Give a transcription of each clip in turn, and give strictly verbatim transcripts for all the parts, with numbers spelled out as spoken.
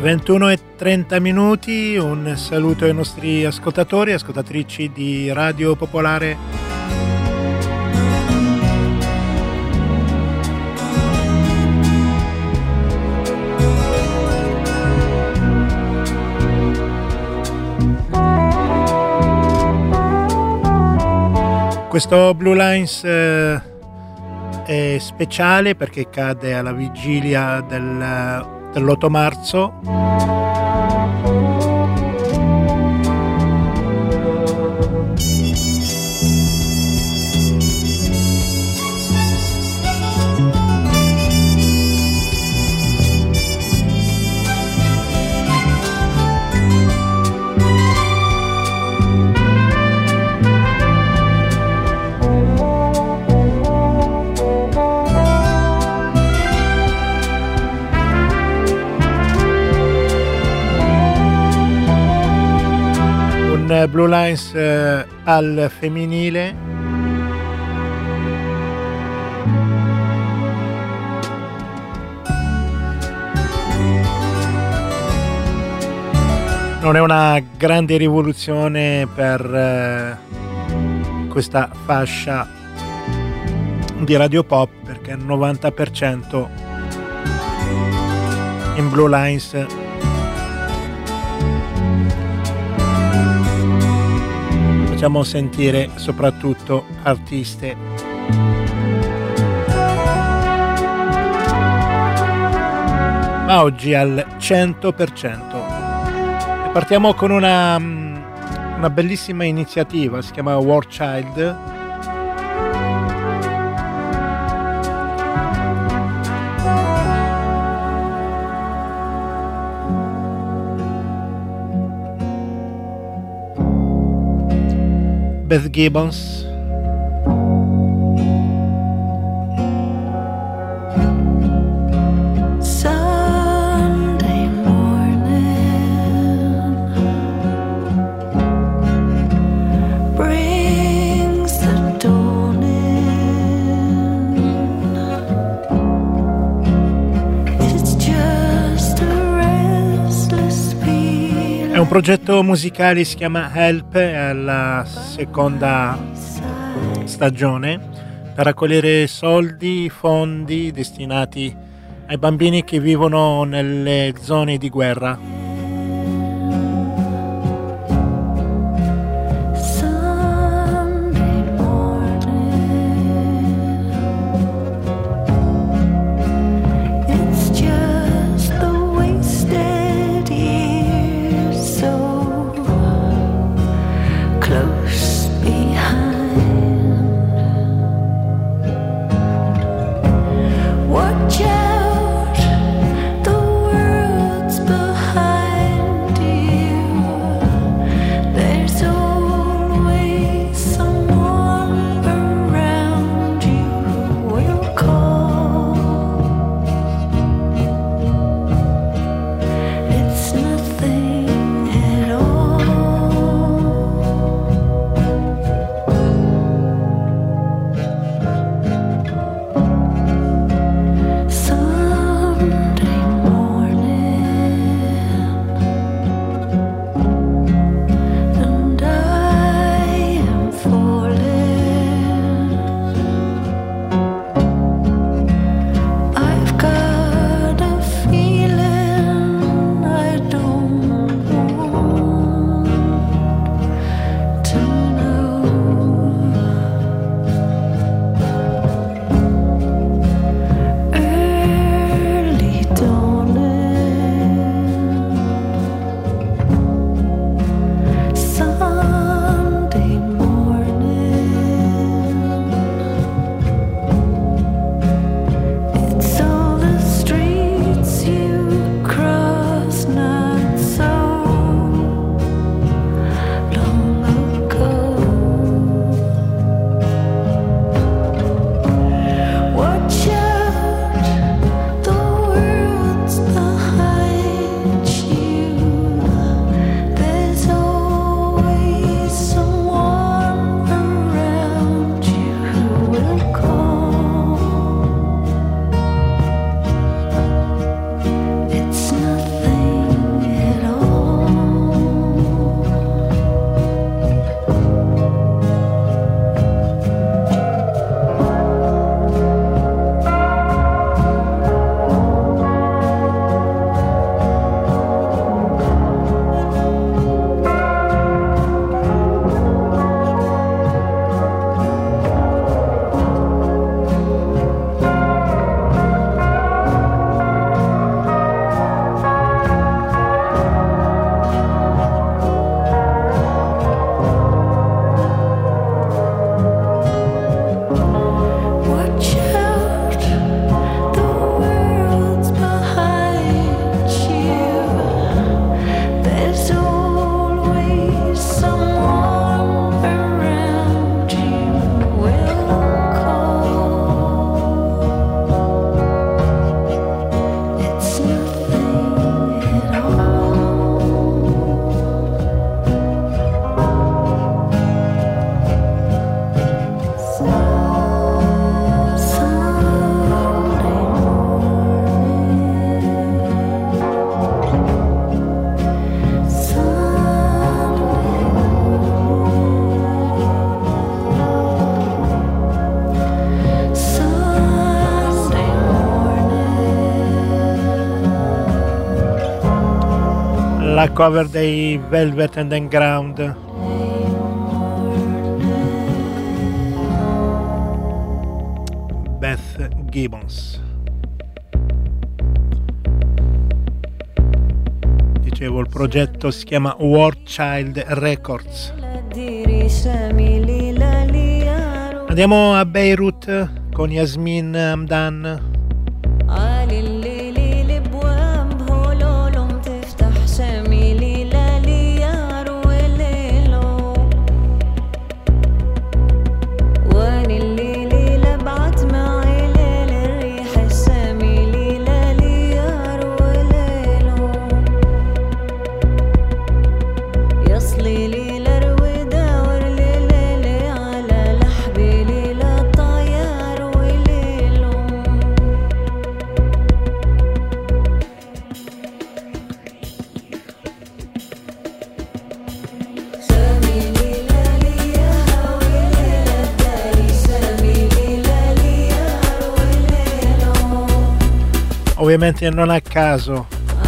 ventuno e trenta minuti, un saluto ai nostri ascoltatori e ascoltatrici di Radio Popolare. Questo Blue Lines eh, è speciale perché cade alla vigilia del dell'otto marzo. Blue Lines eh, al femminile. Non è una grande rivoluzione per eh, questa fascia di radio pop, perché il novanta per cento in Blue Lines facciamo sentire soprattutto artiste. Ma oggi al cento per cento. E partiamo con una, una bellissima iniziativa, si chiama War Child. Beth Gibbons. Sunday morning brings the dawn in. It's just a restless feeling. È un progetto musicale, si chiama Help, è alla seconda stagione, per raccogliere soldi, fondi destinati ai bambini che vivono nelle zone di guerra. Watch out, the world's behind. La cover dei Velvet Underground. Beth Gibbons. Dicevo, il progetto si chiama War Child Records. Andiamo a Beirut con Yasmin Hamdan. Ovviamente non a caso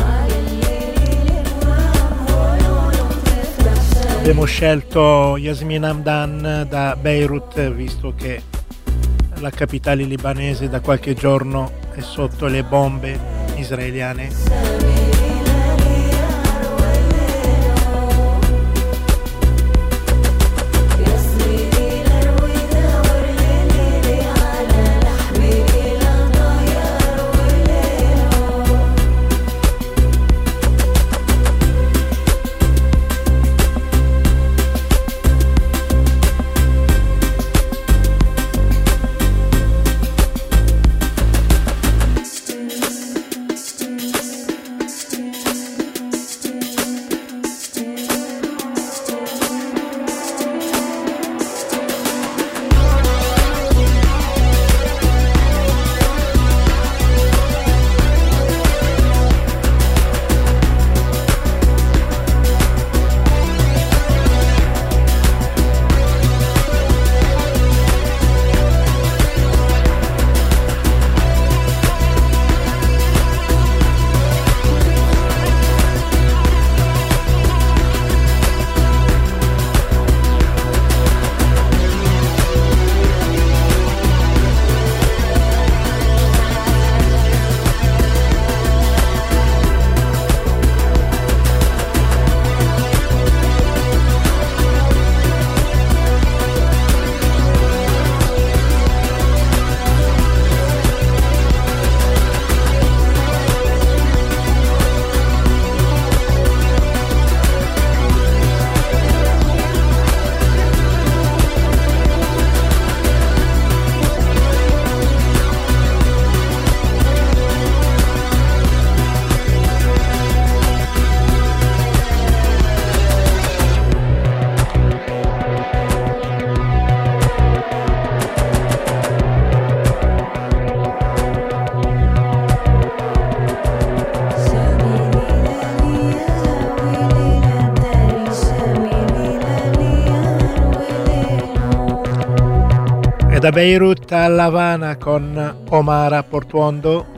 abbiamo scelto Yasmin Hamdan da Beirut, visto che la capitale libanese da qualche giorno è sotto le bombe israeliane. Da Beirut a La Habana con Omara Portuondo.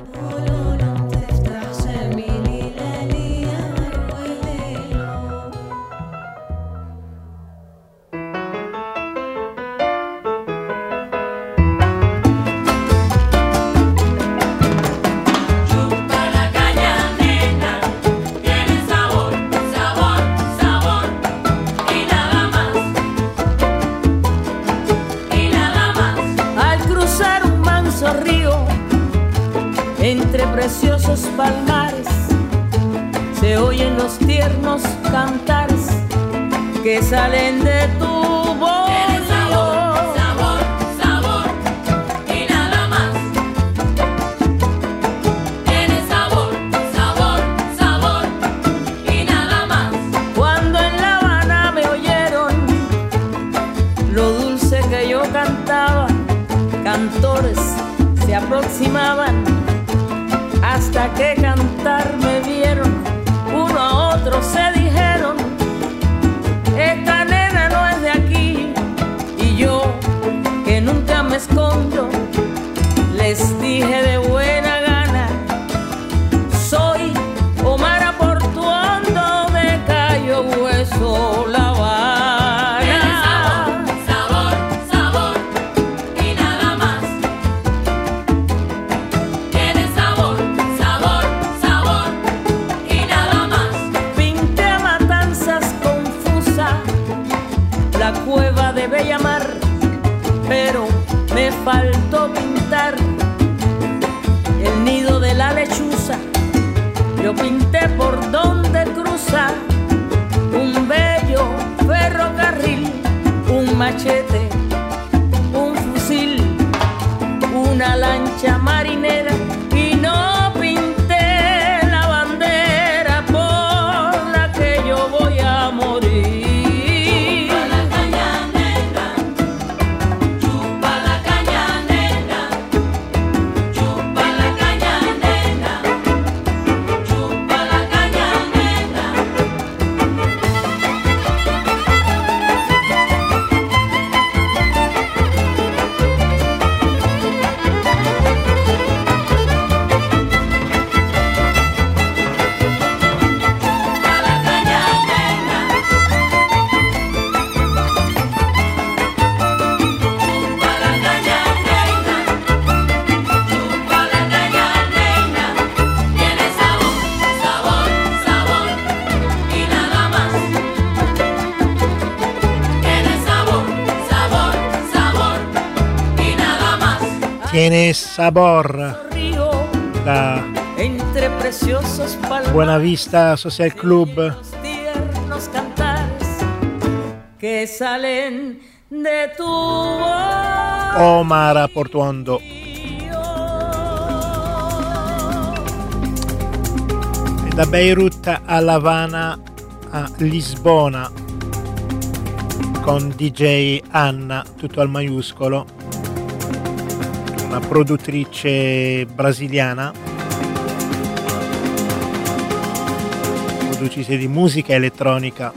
Preciosos palmares se oyen los tiernos cantares que salen de tu voz. Tienes sabor, sabor, sabor y nada más. Tienes sabor, sabor, sabor y nada más. Cuando en La Habana me oyeron lo dulce que yo cantaba, cantores se aproximaban hasta que cantar me vieron. Uno a otro se dijeron: esta nena no es de aquí. Y yo, que nunca me escondo, les dije de buena gana: soy Omar Portuondo de Cayo Hueso, La Habana. Tiene sabor, sabor, sabor y nada más. Tiene sabor, sabor, sabor y nada más. Pinté a Matanzas confusa la cueva de Bellamar, pero me faltó pintar el nido de la lechuza. Yo pinté por donde cruza un bello ferrocarril, un machete, un fusil, una lancha marinera, y no pinté la bandera por la que yo voy a morir. Chupa la caña negra, chupa la caña negra, chupa la caña negra, chupa la caña negra. Tiene sabor, Río la entre preciosos palmares, Buenavista Social Club. los tiernos cantares que salen de tu voz. Omar Portuondo. E da Beirut a La Habana a Lisbona con D J Anna, tutto al maiuscolo, una produttrice brasiliana, produttrice di musica elettronica.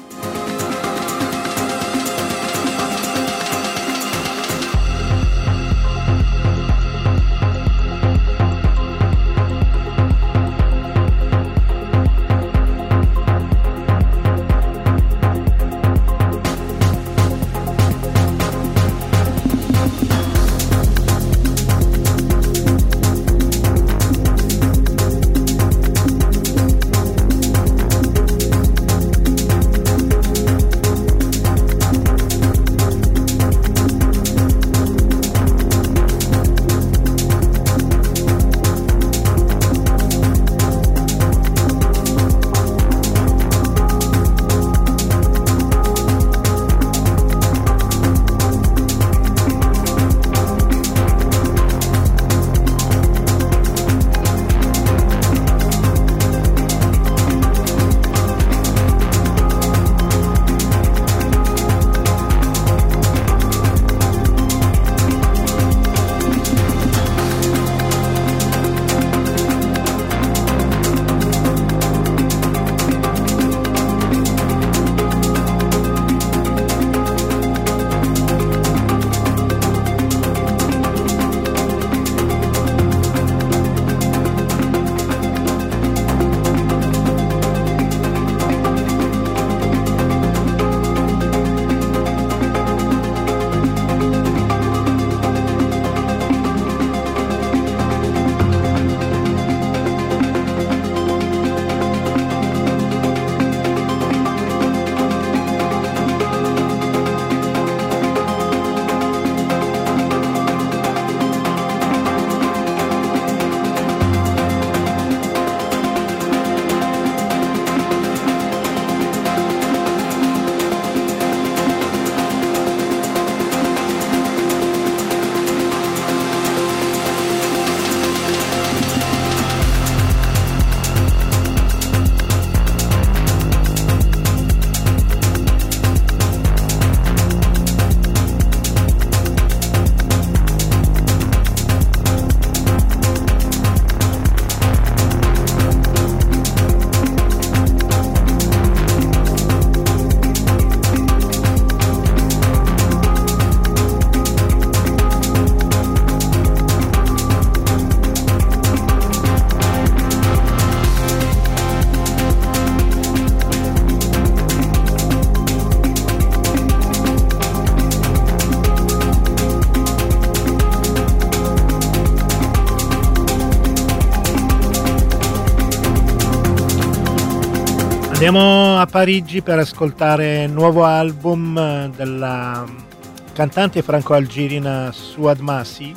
Andiamo a Parigi per ascoltare il nuovo album della cantante franco-algerina Souad Massi.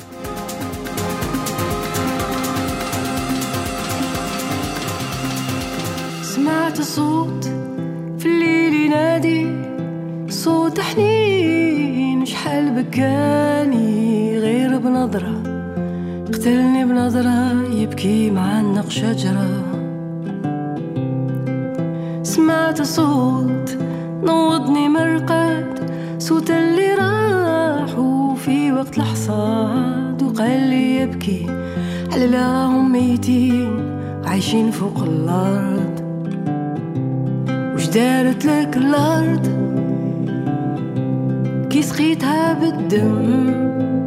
سمعت صوت في الليل ينادي صوت حنين شحال بكاني غير بنظرة قتلني بنظرة يبكي معنق شجرة سمعت صوت نوضني مرقد صوت اللي راح وفي وقت الحصاد وقال لي يبكي على اللي راهم ميتين عايشين فوق الأرض وش دارت لك الأرض كي سقيتها بالدم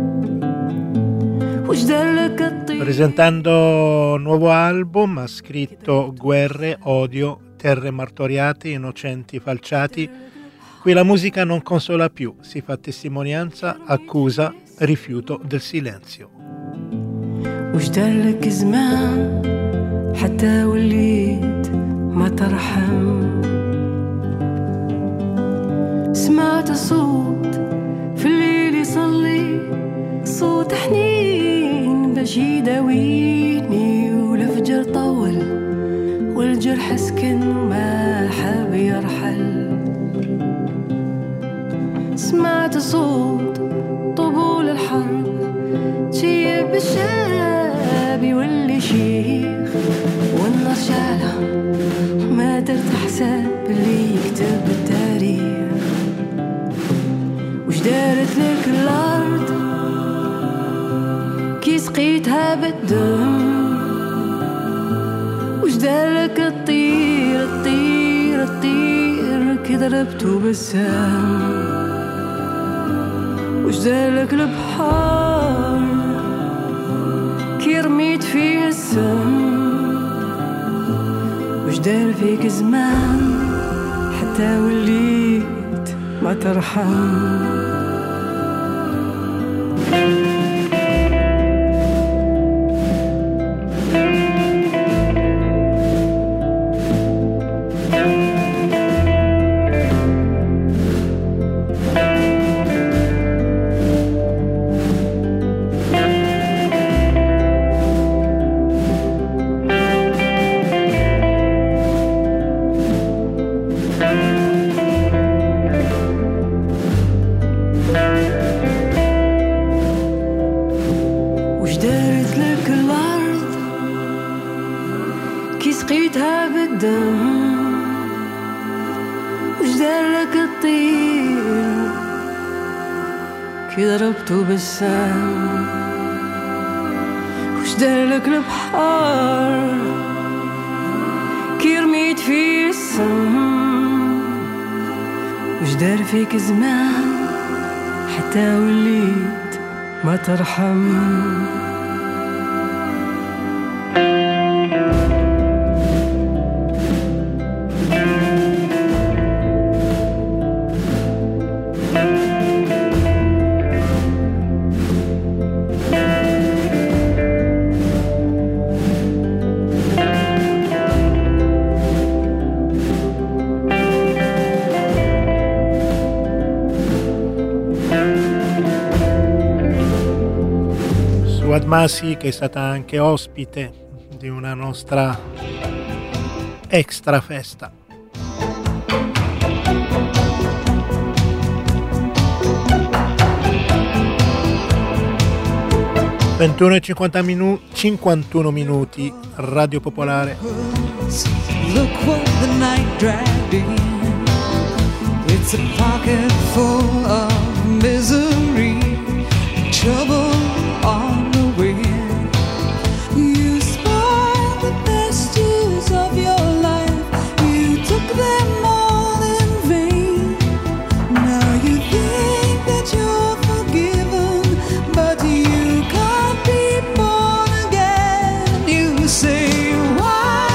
وش دار لك الطير. Presentando un nuovo album ha scritto Guerre, odio, terre martoriate, innocenti falciati. Qui la musica non consola più, si fa testimonianza, accusa, rifiuto del silenzio. وش دار لك زمان حتى وليت ما ترحم. سمعت صوت في الليل يصلي صوت حنين باش يداويني والفجر طول والجرح سكن وما حاب يرحل. سمعت صوت طبول الحرب شيب الشاب يولي شيخ والنار شعلة ما درت حساب اللي يكتب التاريخ. وش دارت لك الأرض كي سقيتها بالدم. وش دارك الطير الطير الطير كي ضربته بالسام. وش دارك البحر كي رميت فيه السم. وش دار فيك زمان حتى وليت ما ترحم. ضربته بالسام. وش دارلك البحر كي رميت فيه السم. وش دار فيك زمان حتى وليت ما ترحم. Souad Massi, che è stata anche ospite di una nostra extra festa. ventuno e cinquantuno minuti, Radio Popolare. Look what the night dragged in. It's a pocket full of misery, trouble on the wind. You spoiled the best years of your life. You took them all in vain. Now you think that you're forgiven, but you can't be born again. You say why?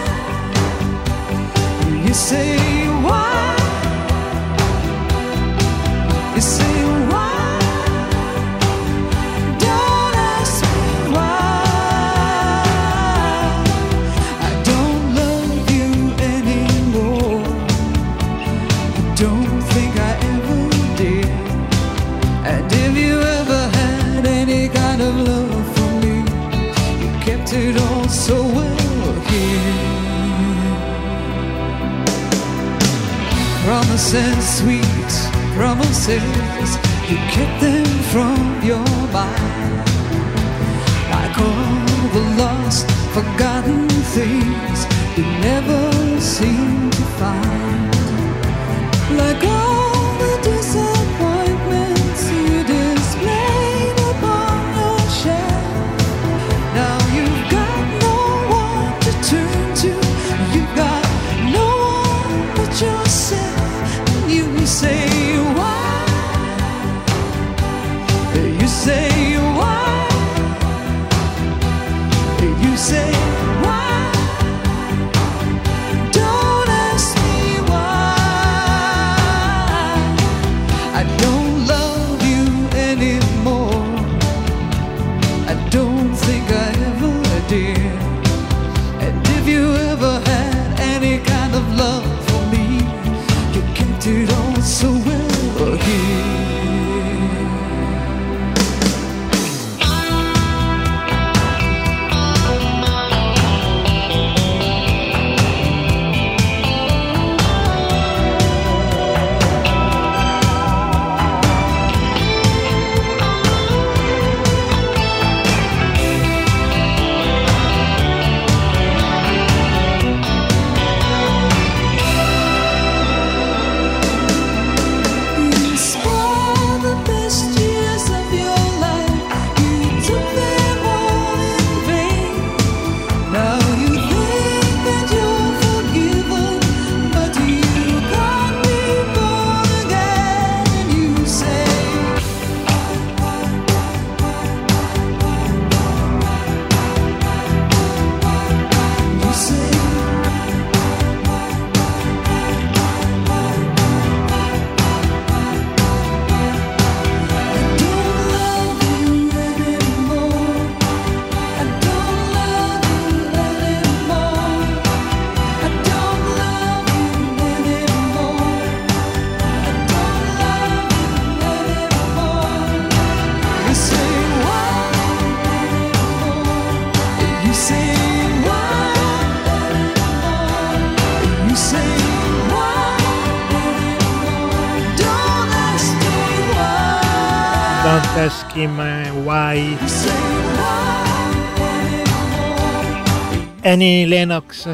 You say why? You say why? it all so well here. Promises, sweet promises, you kept them from your mind. Like all the lost, forgotten things you never seem to find. Like all the disappointments you displayed upon your shelf. Now you've got no one to turn to, you've got no one but yourself. And you say why, you say why, you say why. Don't ask me why. I don't love you anymore. I don't think I ever did. And if you ever had any kind of love for me, you kept it all so well here. Don't ask him why. Annie Lennox.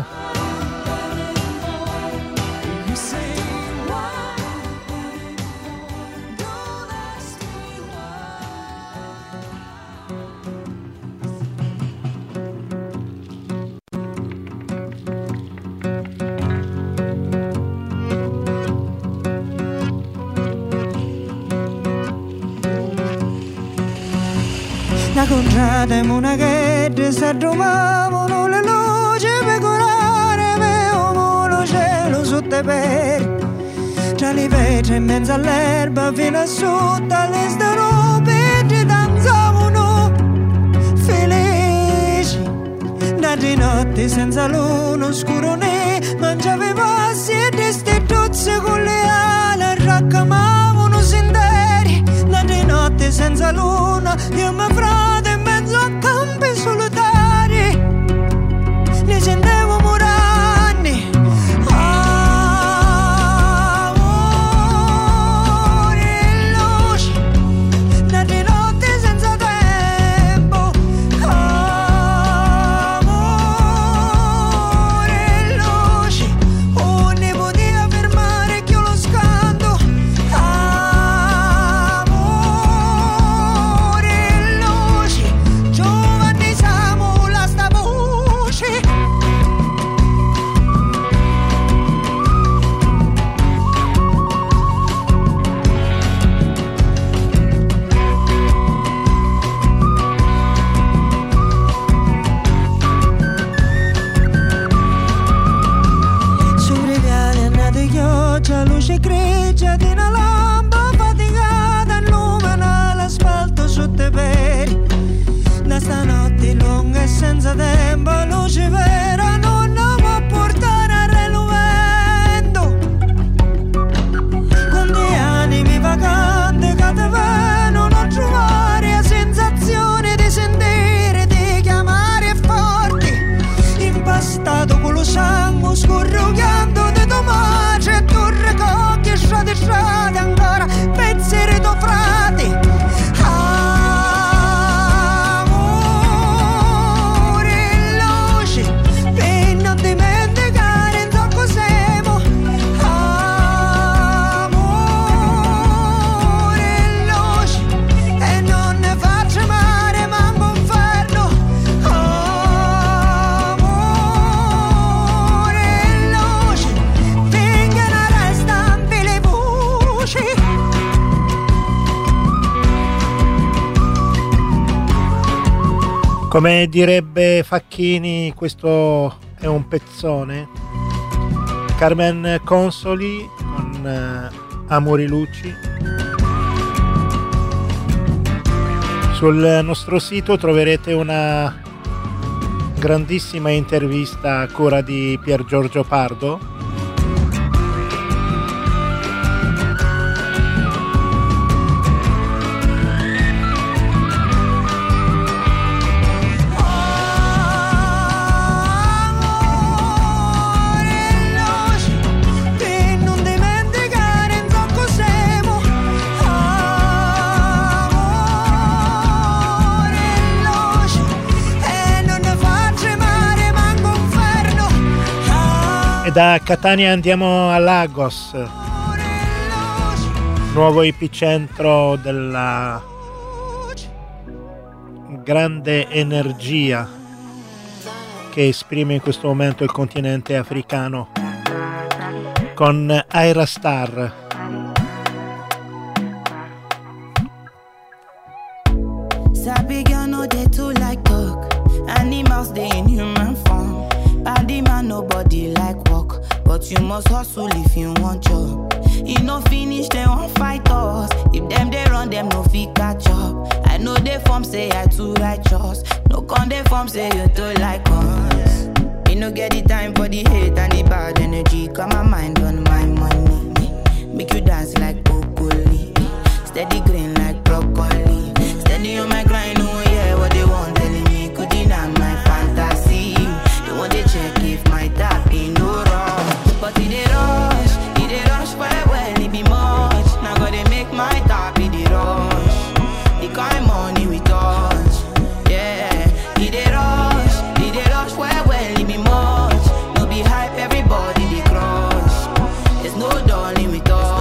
La contrada in una ghetta sta domavano le luci per curare avevo lo cielo sotto i piedi tra le vetri in mezzo all'erba fino a sotto alle starope ti danzavano felici da di notte senza luna oscuro ne mangiavi passi e destituzze con le ali raccamavano senderi da di notte senza luna io mi frate in mezzo a campi solitari ne scendevo muranni amore e luce da di notte senza tempo amore e luce oh ne poteva fermare che io lo scando amore e luce Come direbbe Facchini, questo è un pezzone. Carmen Consoli con uh, Amori Luci. Sul nostro sito troverete una grandissima intervista a cura di Pier Giorgio Pardo. Da Catania andiamo a Lagos, nuovo epicentro della grande energia che esprime in questo momento il continente africano, con Ayra Starr. Sabi girl no dey too like talk, animals dey in human form. Body man nobody like work, but you must hustle if you want job. You no finish they won't fight us. If them they run them no fit catch up. I know they form say I too righteous. No con they form say you too like us. Me no get the time for the hate and the bad energy. Got my mind on my money. Make you dance like broccoli, steady green like broccoli. Steady on my grind, oh yeah, what they want telling me could deny my fantasy. They want to check if my tap ain't no wrong. But it dey rush, it dey rush well well, it be much. Now gotta make my tap it dey rush. The kind money we touch, yeah. It dey rush, it dey rush well well, it be much. No be hype, everybody dey crush. There's no darling with us.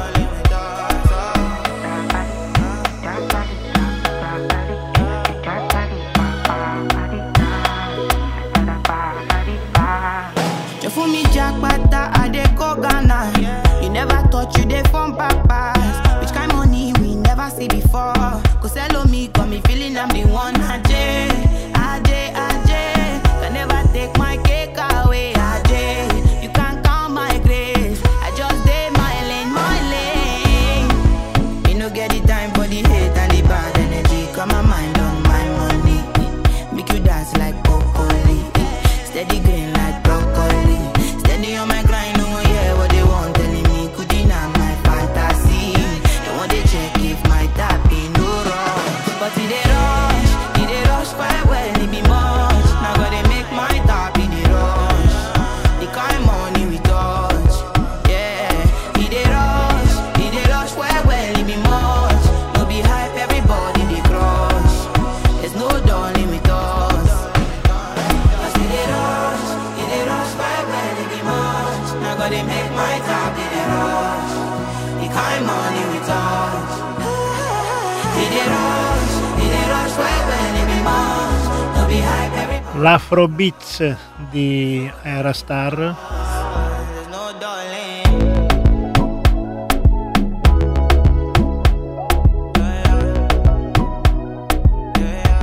For me jackpata, I dey go Ghana. You never thought you dey from papas. Which kind money we never see before. Cause hello me, got me feeling I'm the one. Ajay, Ajay, Ajay. Can never take my cake away. Ajay, you can't count my grace. I just dey my lane, my lane. Me no get the time for the hate and the bad energy. Got my mind on my money. Make you dance like broccoli, steady green like broccoli. Steady on my grind, oh yeah, what they want telling me could deny my fantasy. They want to check if my tap ain't no wrong. But it dey rush, it dey rush quite well, it be much. Now gotta make my tap in the rush. The kind money we touch, yeah. It dey rush, it dey rush quite well, it be much. No be hype, everybody dey crush. There's no darling with us. Cause it dey rush, it dey rush quite well, it be much. Now gotta make my top in the rush. The kind money we touch. It dey rush, it dey rush quite well, it be much. No be hype, everybody. L'Afrobeats di Ayra Starr. There's no darling. Yeah, yeah.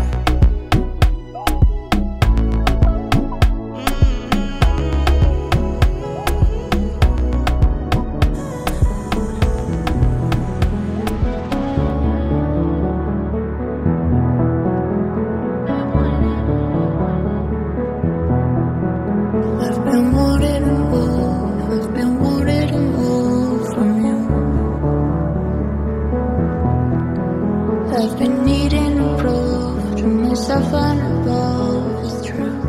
I've been wanting to move, I've been wanting to move from you. I've been needing to prove to myself and above it's true.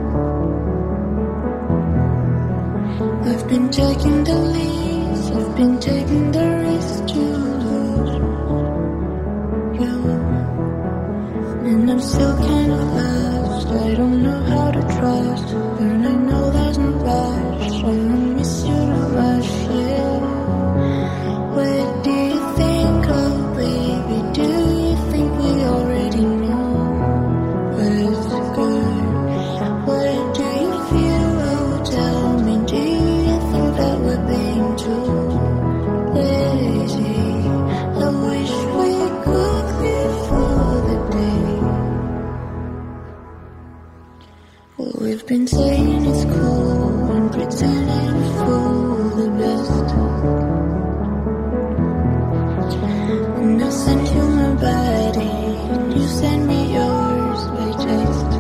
I've been taking the leads, I've been taking the risk to lose you. And I'm still kind of lost, I don't know how to trust, but I know there's no rush. I miss you too much, yeah. Where do you think, oh baby, do you think we already know what's good? Where do you feel, oh tell me, do you think that we're being too lazy? I wish we could before the day we've been saying it's cool and pretending for the best. And I sent you my body, and you sent me yours by text.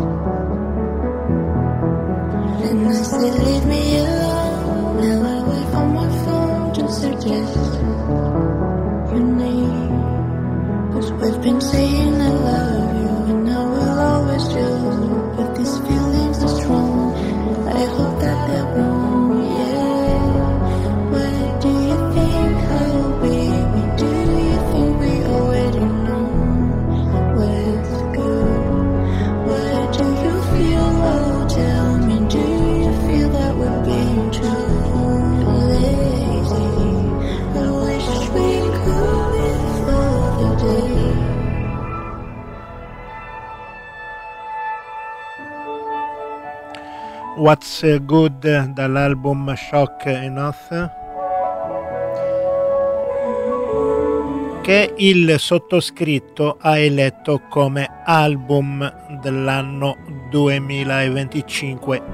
And I said leave me alone, now I wait for my phone to suggest your name. 'Cause we've been saying I love you, and I will always do. But these feelings are strong, I hope that they're wrong, yeah. What do you think, oh baby, do you think we already know what's good? What do you feel, oh tell me, do you feel that we're being too lazy? I wish we could before the day. What's Good dall'album Shock Enough, che il sottoscritto ha eletto come album dell'anno duemilaventicinque.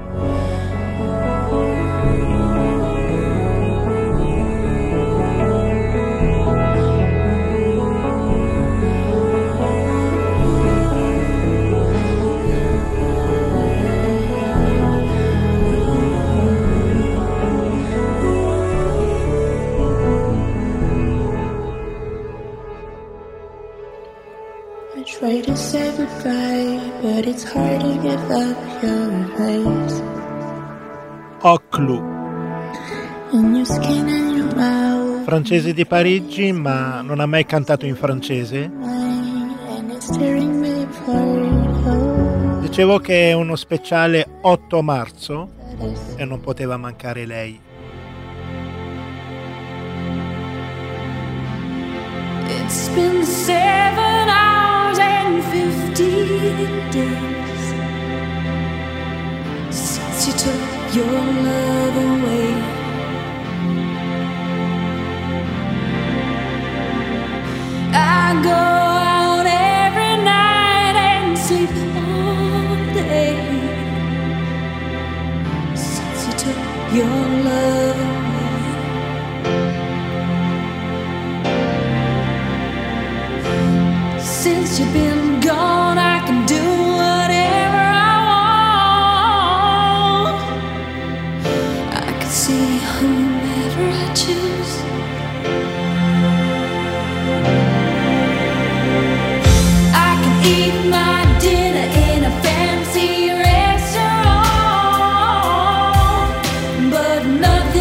Try to say goodbye, but it's hard to give up your face. Oclu, In your skin and your mouth, francese di Parigi, ma non ha mai cantato in francese. mine, and it's tearing me apart. Oh, Dicevo che è uno speciale otto marzo e non poteva mancare lei. It's been seven hours and fifteen days since you took your love away. I go out every night and sleep all day since you took your love away. Since you've been gone, I can do whatever I want. I can see whomever I choose. I can eat my dinner in a fancy restaurant, but nothing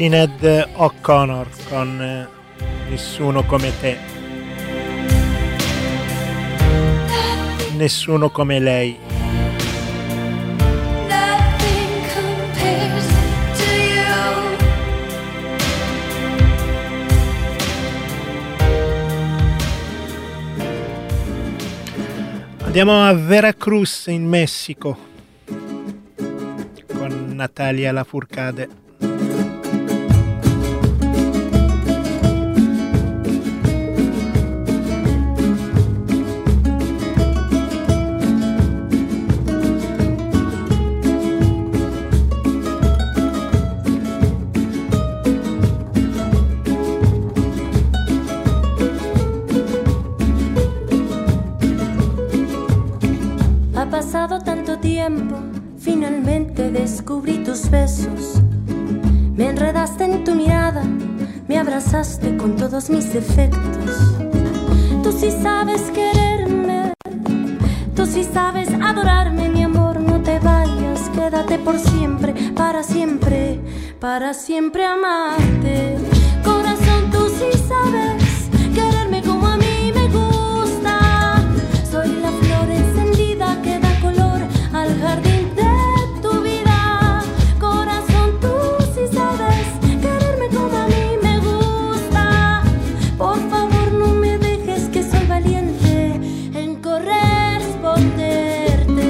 Sinead O'Connor con eh, Nessuno come te. Nessuno come lei. Nothing compares to you. Andiamo a Veracruz in Messico con Natalia Lafourcade. Pasado tanto tiempo, finalmente descubrí tus besos. Me enredaste en tu mirada, me abrazaste con todos mis defectos. Tú sí sabes quererme, tú sí sabes adorarme, mi amor, no te vayas, quédate por siempre, para siempre, para siempre amarte. Corazón, tú sí sabes quererme como a mí me gusta. Soy la flor encendida que da color al jardín de tu vida. Corazón, tú sí sabes quererme como a mí me gusta. Por favor, no me dejes, que soy valiente en corresponderte.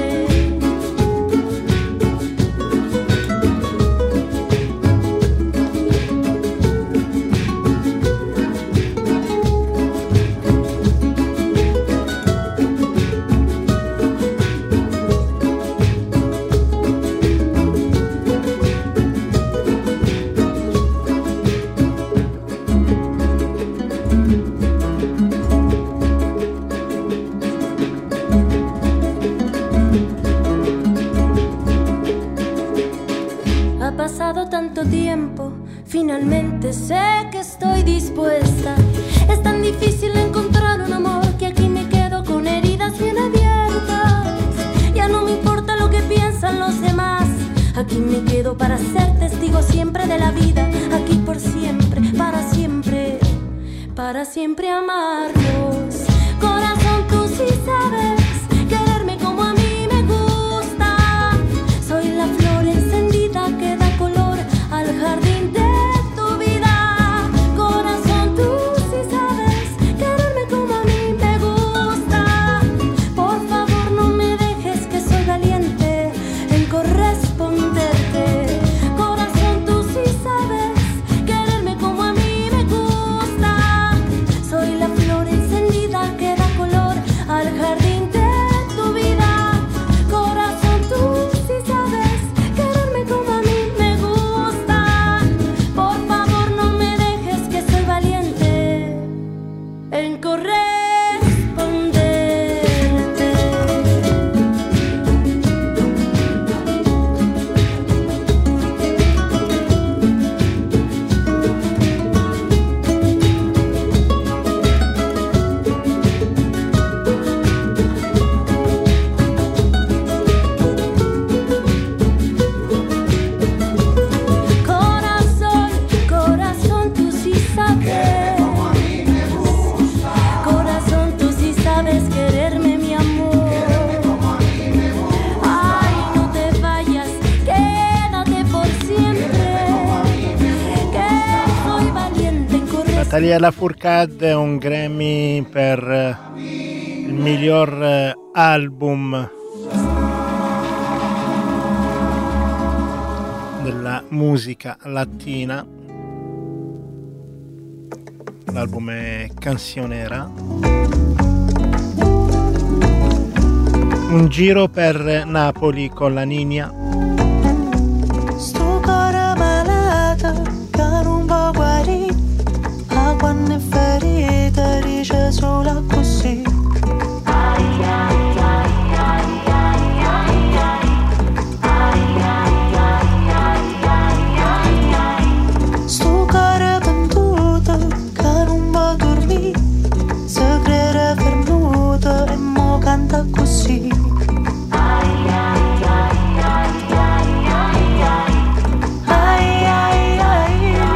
Pasado tanto tiempo, finalmente sé que estoy dispuesta. Es tan difícil encontrar un amor que aquí me quedo con heridas bien abiertas. Ya no me importa lo que piensan los demás. Aquí me quedo para ser testigo siempre de la vida. Aquí por siempre, para siempre, para siempre amarnos. Corazón, tú sí sabes quererme como a mí me gusta. Soy la flor encendida que da color al jardín de tu vida. Corazón, tú sí sabes quererme como a mí me gusta. Por favor, no me dejes, que soy valiente en corresponderte. Corazón, tú sí sabes quererme como a mí me gusta. Soy la flor encendida que da color al jardín de tu vida. Corazón, tú sí sabes quererme como a mí me gusta. Por favor, no me dejes, que soy valiente en corresponderte. Corazón, corazón, tú sí sabes. Corazón, tú sí sabes quererme, mi amor. Ay, no te vayas, quédate por siempre. Que soy valiente en correr. Natalia Lafourcade, un Grammy per eh, il miglior eh, album della musica latina. L'album è Cancionera. Un giro per Napoli con la Niña. Sto cuore malato che non può guarire, ma quando è ferita dice solo così. Sto cuore venduto che non può dormire, se crede fermuto e mo canta così. Ai ai ai ai ai ai ai ai ai.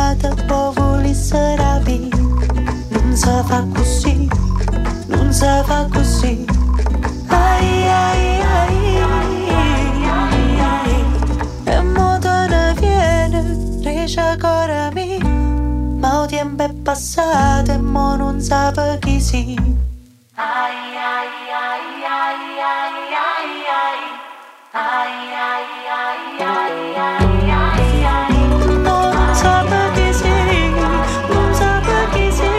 passata poi volesse rapire. Non si fa così, non si fa così. Ai ai ai ai ai. E mo te ne viene, dice ancora mi. Ma il tempo è passato e mo non sape chi si. Ai ai ai ai ai ai ai. Ai ai ai ai ai ai ai. Non sape chi si, non sape chi si.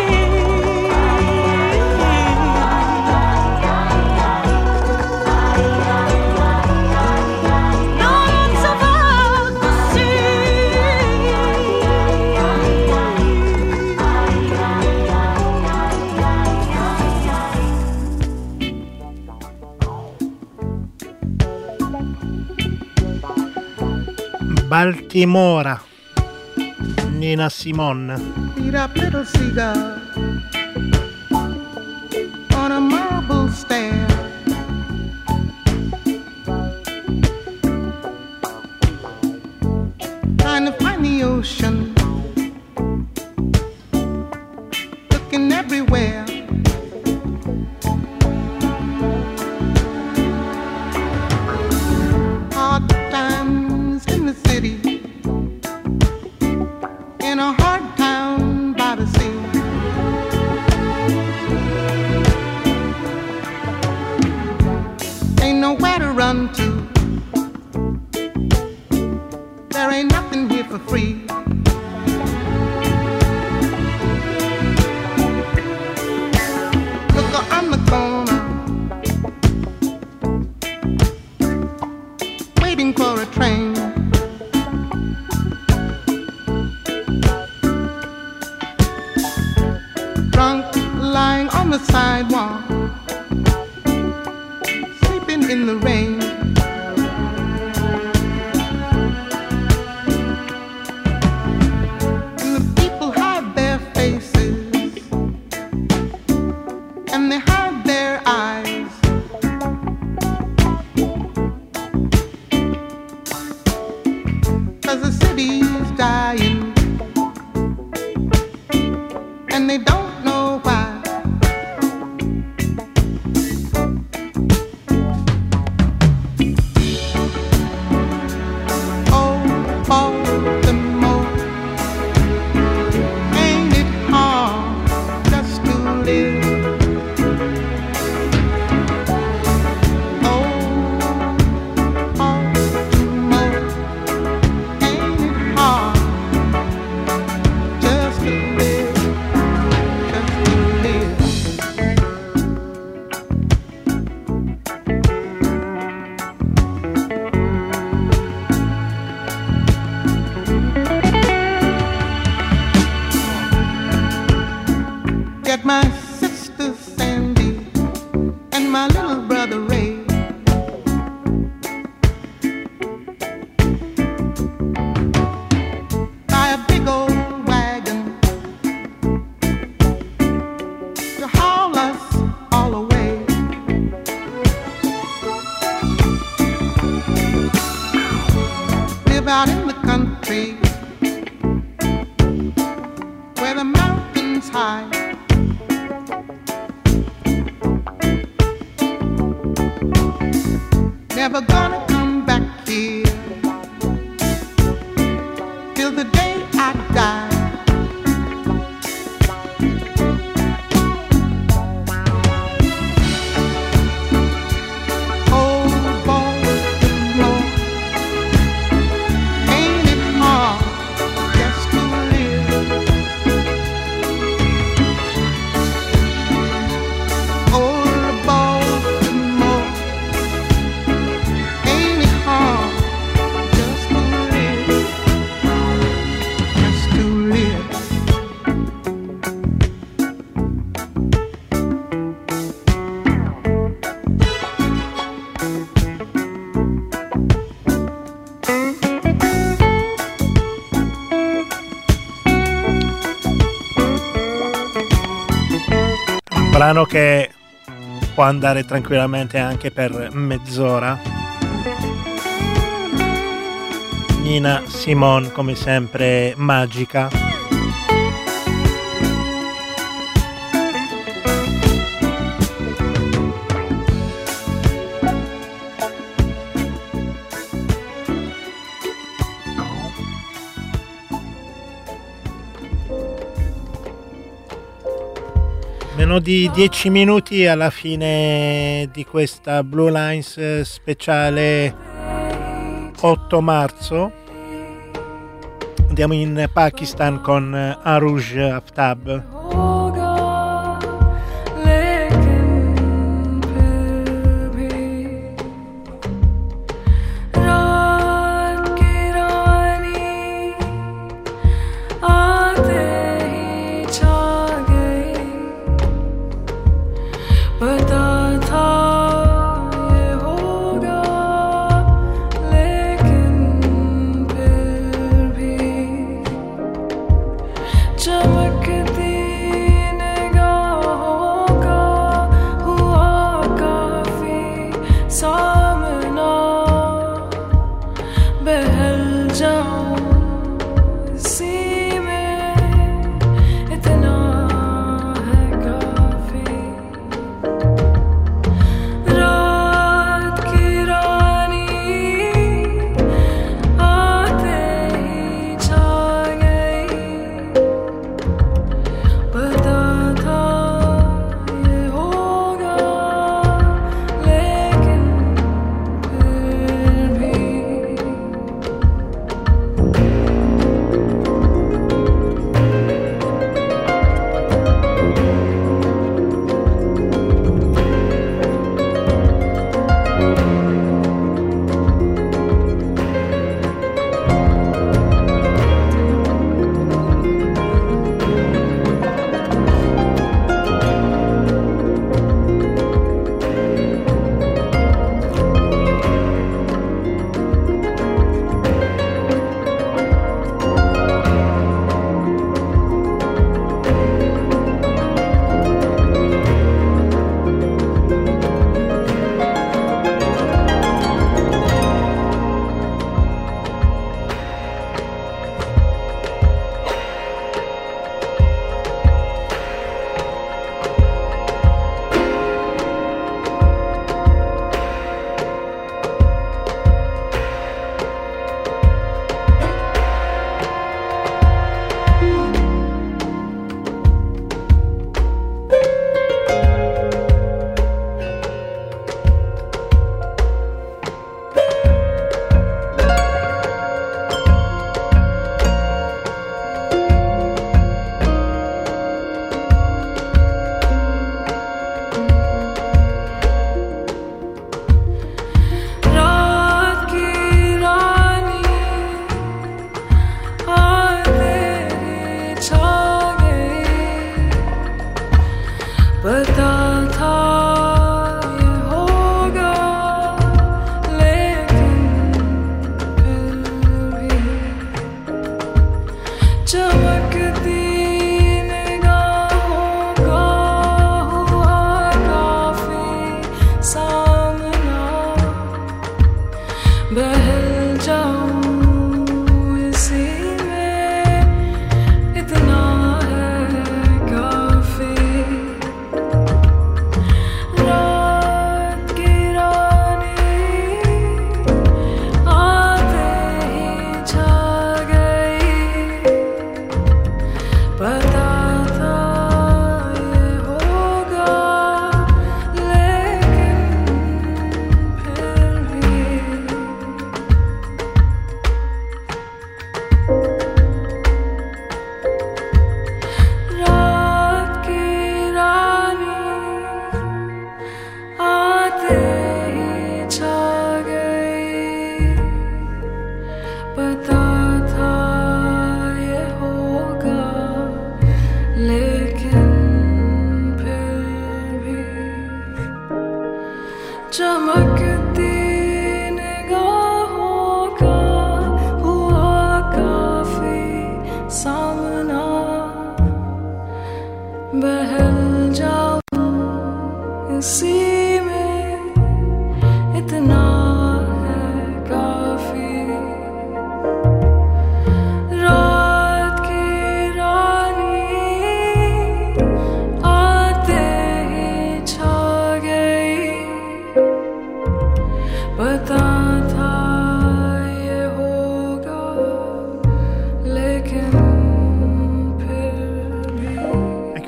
Baltimora, Nina Simone. Beat up little seagull on a marble stair. Trying to find the ocean, looking everywhere. Hard times in the city, in a hard town by the sea. Ain't nowhere to run to, there ain't nothing here for free. Look on the corner, waiting for a train. Drunk, lying on the sidewalk, sleeping in the rain. And the people hide their faces, and they hide their eyes. 'Cause the city's dying, and they don't know why. Oh, Baltimore, ain't it hard just to live? Oh, Baltimore, ain't it hard just to live? Get my sister Sandy and my little brother Ray. Buy a big old wagon to haul us all away. Live out in the country where the mountains high. Never gonna come back here till the day I die. Oh, Baltimore, ain't it hard just to live? Oh, Baltimore, ain't it hard just to live? Just to live. Un brano che può andare tranquillamente anche per mezz'ora. Nina Simone, come sempre, magica. Meno di dieci minuti alla fine di questa Blue Lines speciale otto marzo. Andiamo in Pakistan con Aruj Aftab.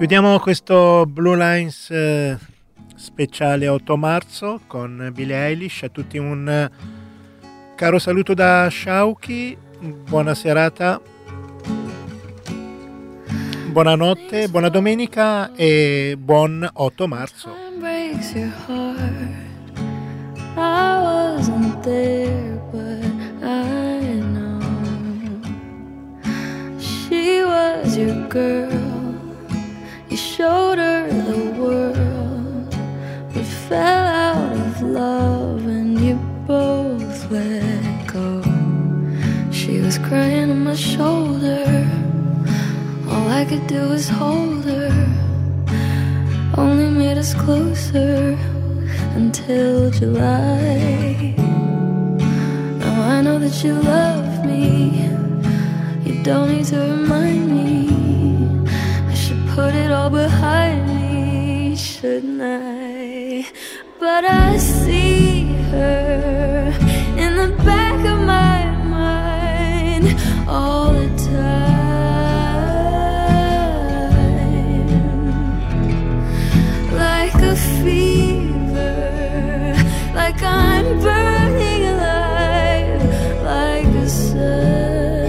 Chiudiamo questo Blue Lines eh, speciale otto marzo con Billie Eilish. A tutti un eh, caro saluto da Shauki, buona serata, buonanotte, buona domenica e buon otto marzo. Breaks your heart. I wasn't there, but I know she was your girl. You showed her the world, but fell out of love and you both let go. She was crying on my shoulder, all I could do was hold her. Only made us closer until July. Now I know that you love me, you don't need to remind me. I should put it all behind me, shouldn't I? But I see her in the back of my mind all the time. Like a fever, like I'm burning alive, like a sun.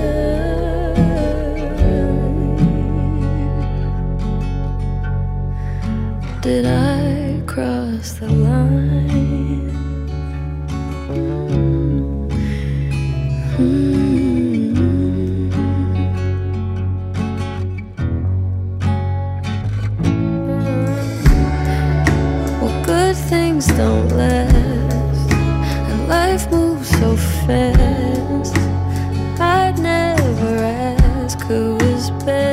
Did I cross the line? Mm-hmm. Well, good things don't last, and life moves so fast. I'd never ask who is best.